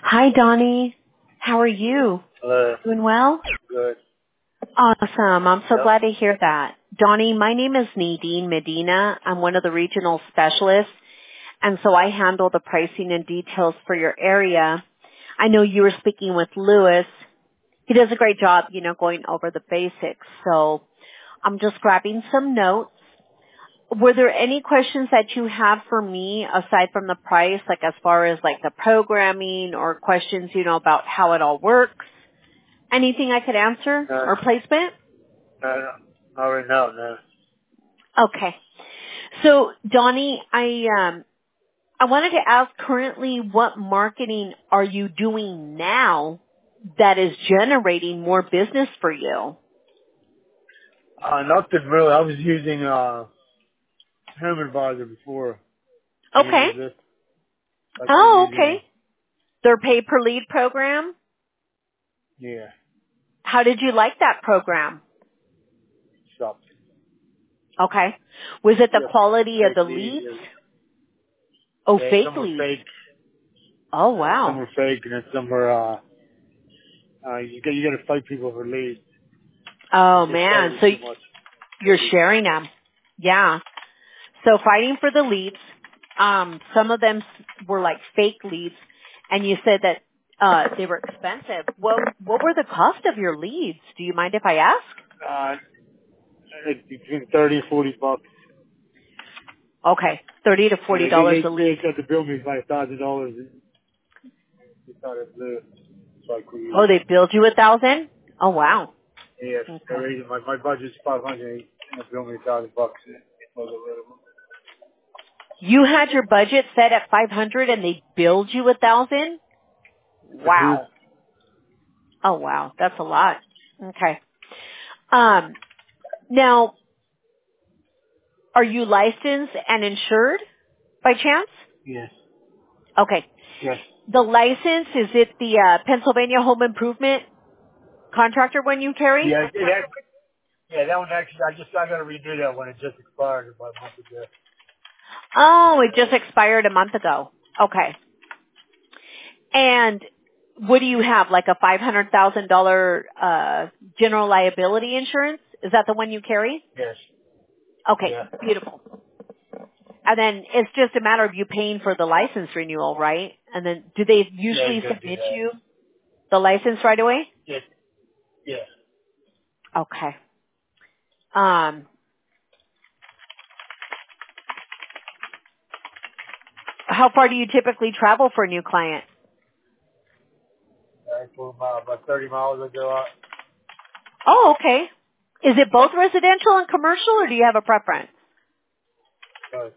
Hi, Donnie. How are you? Doing well? Good. Awesome. I'm so Yep. glad to hear that. Donnie, my name is Nadine Medina. I'm one of the regional specialists, and so I handle the pricing and details for your area. I know you were speaking with Lewis. He does a great job, going over the basics. So I'm just grabbing some notes. Were there any questions that you have for me aside from the price, like as far as like the programming or questions, about how it all works? Anything I could answer or placement? No, not right now, no. Okay. So Donnie, I wanted to ask currently what marketing are you doing now that is generating more business for you? Nothing really. I was using Home Advisor before I Okay. used this. I quit Oh, using okay. Their pay per lead program? yeah, How did you like that program? stuff. Okay. Was it the Just quality of fake the leads. leads? Oh, Yeah, fake some were leads. fake. Oh, Some wow. were fake, and then some were you got to fight people for leads. Oh, It's just man. fighting So too much. you're sharing them. Yeah. So fighting for the leads. Some of them were like fake leads, and you said that they were expensive. What were the cost of your leads? Do you mind if I ask? Uh, between 30 and 40 bucks. Okay, $30 to And $40 a they lead. tried to bill me by $1,000. They thought it blew. So I quit Oh, using they it. billed you 1,000? Oh, wow. Yes, they're Okay. raising my budget's 500 and they're billing me $1,000 bucks. It was a little. You had your budget set at 500 and they billed you 1,000? For two? Wow. Oh, wow. That's a lot. Okay. Um, now, are you licensed and insured by chance? Yes. Okay. Yes. The license, is it the Pennsylvania Home Improvement contractor one you carry? That one actually, I gotta redo that one. It just expired about a month ago. Oh, it just expired a month ago. Okay. And what do you have, like a $500,000 general liability insurance? Is that the one you carry? Yes. Okay, Yeah. beautiful. And then it's just a matter of you paying for the license renewal, right? And then do they Yeah, usually you gotta do submit that. you the license right away? Yes. Yeah. Okay. Um, how far do you typically travel for a new client? I pulled about 30 miles ago out. Oh, okay. Is it both residential and commercial, or do you have a preference? So,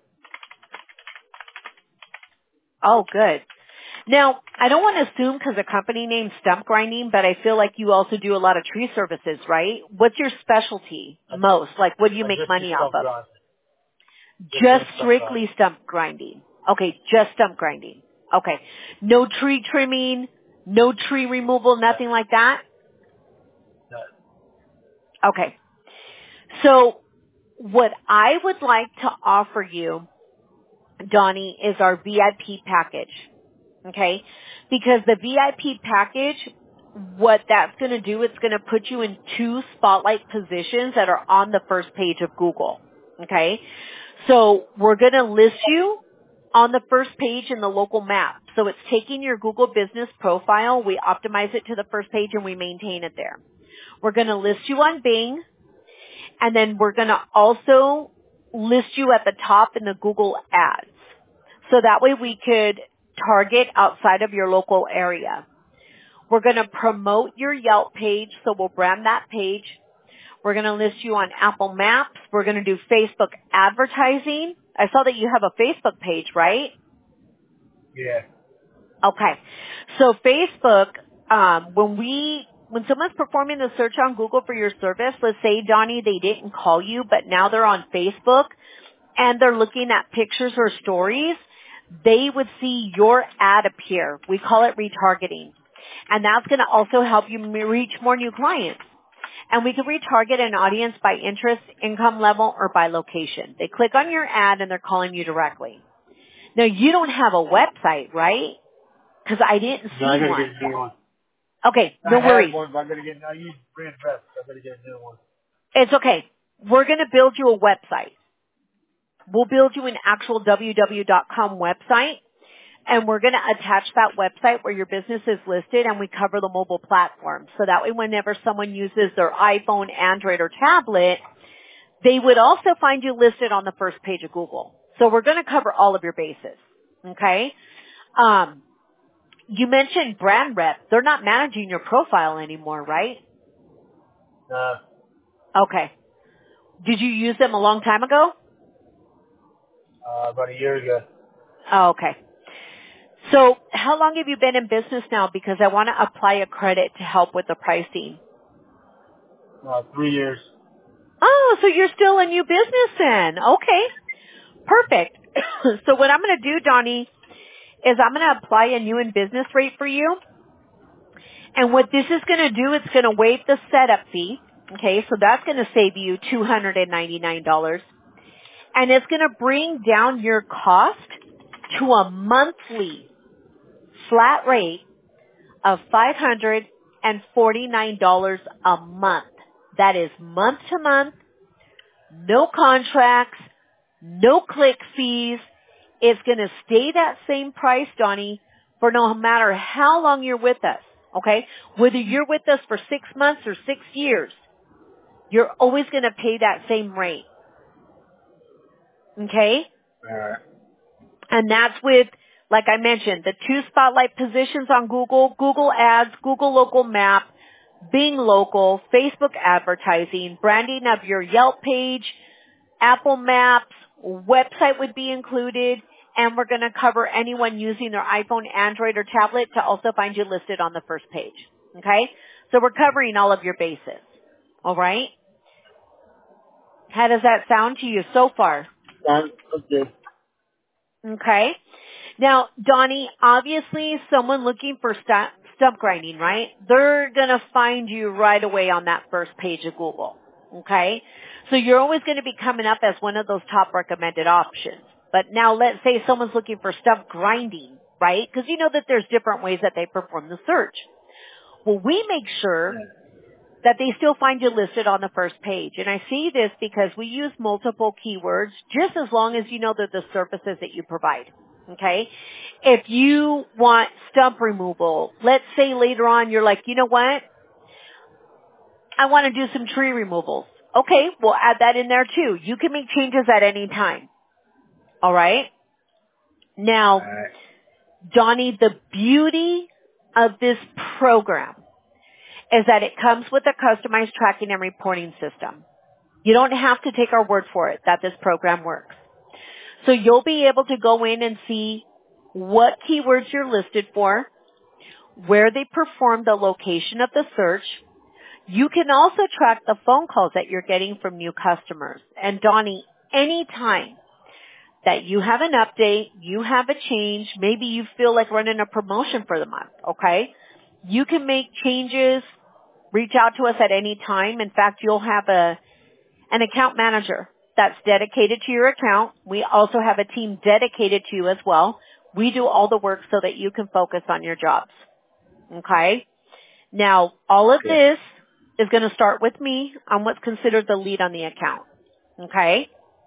Oh, good. Now, I don't want to assume because the company name's Stump Grinding, but I feel like you also do a lot of tree services, right? What's your specialty most? Like, what do you I make just do money off stump of? grinding. Just Just doing stump grinding. strictly stump grinding. Okay, just stump grinding. Okay. No tree trimming, no tree removal, No. nothing like that? No. Okay. So, what I would like to offer you, Donnie, is our VIP package. Okay? Because the VIP package, what that's going to do, it's going to put you in two spotlight positions that are on the first page of Google. Okay? So we're going to list you on the first page in the local map. So it's taking your Google business profile, we optimize it to the first page and we maintain it there. We're going to list you on Bing, and then we're going to also list you at the top in the Google ads. So that way we could target outside of your local area. We're going to promote your Yelp page, so we'll brand that page. We're going to list you on Apple Maps. We're going to do Facebook advertising. I saw that you have a Facebook page, right? Yeah. Okay. So Facebook, when someone's performing the search on Google for your service, let's say, Donnie, they didn't call you, but now they're on Facebook and they're looking at pictures or stories, they would see your ad appear. We call it retargeting. And that's going to also help you reach more new clients. And we can retarget an audience by interest, income level, or by location. They click on your ad and they're calling you directly. Now, you don't have a website, right? because I didn't see No, I gotta one. get a new one. Okay, no I worries. had one, but I use brand best. I gotta get a new one. It's okay. We're going to build you a website. We'll build you an actual www.com website, and we're going to attach that website where your business is listed, and we cover the mobile platform. So that way whenever someone uses their iPhone, Android, or tablet, they would also find you listed on the first page of Google. So we're going to cover all of your bases. Okay? You mentioned brand rep. They're not managing your profile anymore, right? Okay. Did you use them a long time ago? About a year ago. Oh, okay. So how long have you been in business now? Because I want to apply a credit to help with the pricing. 3 years. Oh, so you're still a new business then. Okay. Perfect. So what I'm going to do, Donnie, is I'm going to apply a new in business rate for you. And what this is going to do, it's going to waive the setup fee. Okay, so that's going to save you $299. And it's going to bring down your cost to a monthly flat rate of $549 a month. That is month to month, no contracts, no click fees. It's going to stay that same price, Donnie, for no matter how long you're with us. Okay? Whether you're with us for 6 months or 6 years, you're always going to pay that same rate. Okay? All right. And that's with, like I mentioned, the 2 spotlight positions on Google, Google Ads, Google Local Map, Bing Local, Facebook advertising, branding of your Yelp page, Apple Maps, website would be included, and we're going to cover anyone using their iPhone, Android, or tablet to also find you listed on the first page. Okay? So we're covering all of your bases. All right? How does that sound to you so far? Okay. Okay. Now, Donnie, obviously someone looking for stump grinding, right? They're going to find you right away on that first page of Google. Okay. So you're always going to be coming up as one of those top recommended options. But now let's say someone's looking for stump grinding, right? Because you know that there's different ways that they perform the search. Well, we make sure that they still find you listed on the first page. And I see this because we use multiple keywords just as long as you know that the services that you provide. Okay? If you want stump removal, let's say later on you're like, you know what? I want to do some tree removals. Okay, we'll add that in there too. You can make changes at any time. All right? Now, All right. Donnie, the beauty of this program is that it comes with a customized tracking and reporting system. You don't have to take our word for it that this program works. So you'll be able to go in and see what keywords you're listed for, where they perform the location of the search. You can also track the phone calls that you're getting from new customers. And Donnie, anytime that you have an update, you have a change, maybe you feel like running a promotion for the month, okay? You can make changes. Reach out to us at any time. In fact, you'll have an account manager that's dedicated to your account. We also have a team dedicated to you as well. We do all the work so that you can focus on your jobs. Okay? Now, all of this is going to start with me on what's considered the lead on the account. Okay?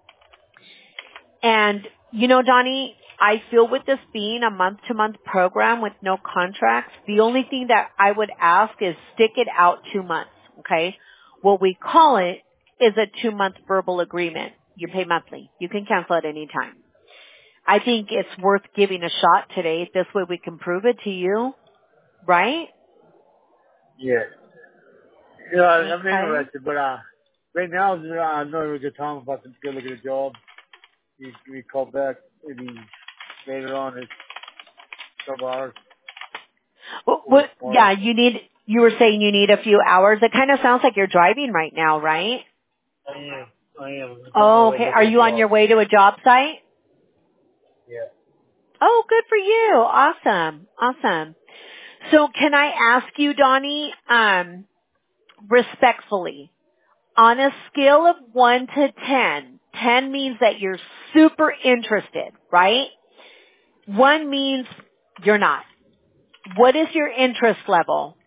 And, you know, Donnie, I feel with this being a month-to-month program with no contracts, the only thing that I would ask is stick it out 2 months, okay? What we call it is a 2-month verbal agreement. You pay monthly. You can cancel at any time. I think it's worth giving a shot today. This way we can prove it to you, right? Yeah. Yeah, I'm Okay. interested, but right now I'm not a good time about to go look at a job. We call back maybe later on in a couple hours. Yeah, you were saying you need a few hours. It kind of sounds like you're driving right now, right? I am. Oh, okay. Are you on your way to a job site? Yeah. Oh, good for you. Awesome. Awesome. So can I ask you, Donnie, respectfully, on a scale of 1 to 10, 10 means that you're super interested, right? 1 means you're not. What is your interest level?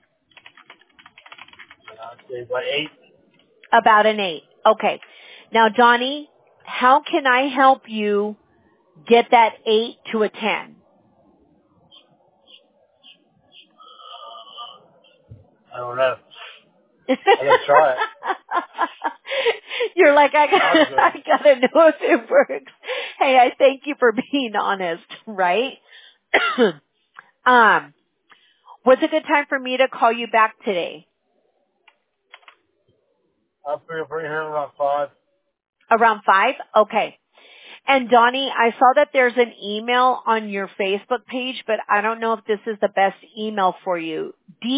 I'd say about 8. About an 8. Okay. Now, Donnie, how can I help you get that 8 to a 10? I don't know. I gotta try it. You're like, I gotta know if it works. Hey, I thank you for being honest, right? What's a good time for me to call you back today? I'll bring here around 5. Around 5? Okay. And Donnie, I saw that there's an email on your Facebook page, but I don't know if this is the best email for you.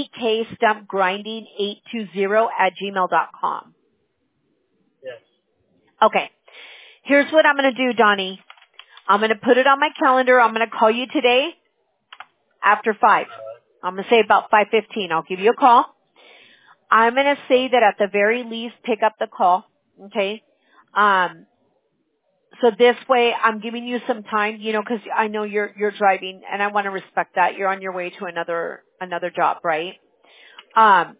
dkstumpgrinding820@gmail.com. Yes. Okay. Here's what I'm going to do, Donnie. I'm going to put it on my calendar. I'm going to call you today after 5. I'm going to say about 5:15. I'll give you a call. I'm going to say that at the very least, pick up the call. Okay. So this way I'm giving you some time, you know, cause I know you're driving and I want to respect that. You're on your way to another job, right? And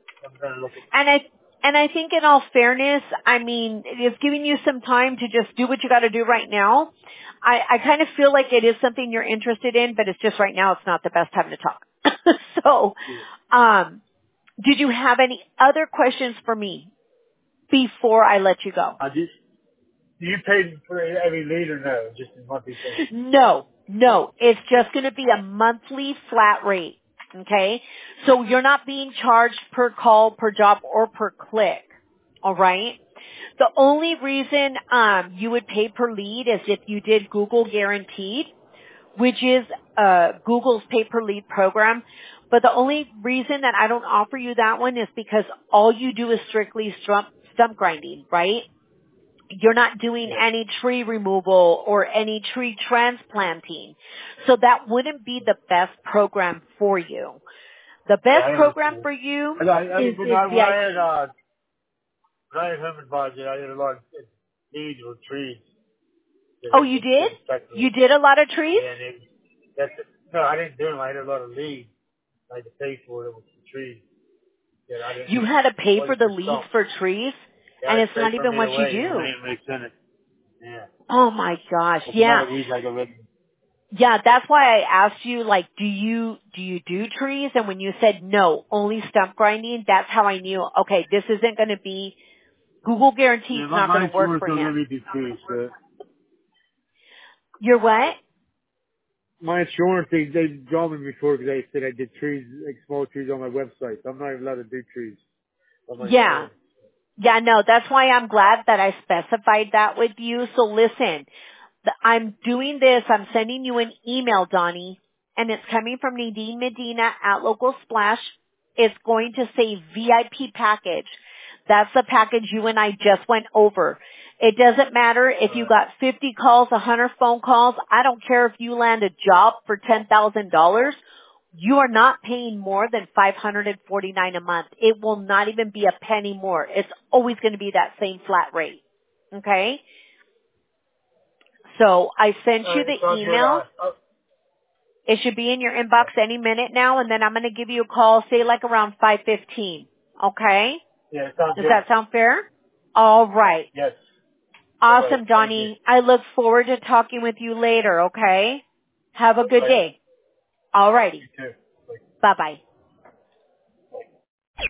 I think in all fairness, I mean, it's giving you some time to just do what you got to do right now. I kind of feel like it is something you're interested in, but it's just right now it's not the best time to talk. So, did you have any other questions for me before I let you go? Do you pay for every lead or no? Just a monthly thing? No. It's just going to be a monthly flat rate. Okay? So you're not being charged per call, per job, or per click. All right? The only reason you would pay per lead is if you did Google Guaranteed, which is Google's pay-per-lead program. But the only reason that I don't offer you that one is because all you do is strictly stump grinding, right? You're not doing any tree removal or any tree transplanting. So that wouldn't be the best program for you. The best program for you is when I had home advisor, I did a lot of leads with trees. Oh, you did? You did a lot of trees? Yeah, no, I didn't do them. I had a lot of leads. I had to pay for it with the trees. You had to pay for the leads for trees? Yeah, and it's not even what you do. Yeah. Oh my gosh. Yeah. Yeah, that's why I asked you, like, do you do trees? And when you said no, only stump grinding, that's how I knew, okay, this isn't going to be, Google Guarantee's not going to work for him. You're what? My insurance, they dropped me before because they said I did trees, like small trees on my website. So I'm not even allowed to do trees on my insurance. Yeah, no, that's why I'm glad that I specified that with you. So listen, I'm doing this, I'm sending you an email, Donnie, and it's coming from Nadine Medina at Local Splash. It's going to say VIP package. That's the package you and I just went over. It doesn't matter if you got 50 calls, 100 phone calls. I don't care if you land a job for $10,000. You are not paying more than $549 a month. It will not even be a penny more. It's always going to be that same flat rate. Okay? So I sent you the email. It should be in your inbox any minute now, and then I'm going to give you a call, say like around 5:15. Okay? Yeah, does that sound fair? All right. Yes. Awesome, Donnie. I look forward to talking with you later, okay? Have a good day. All righty. You too. Bye-bye.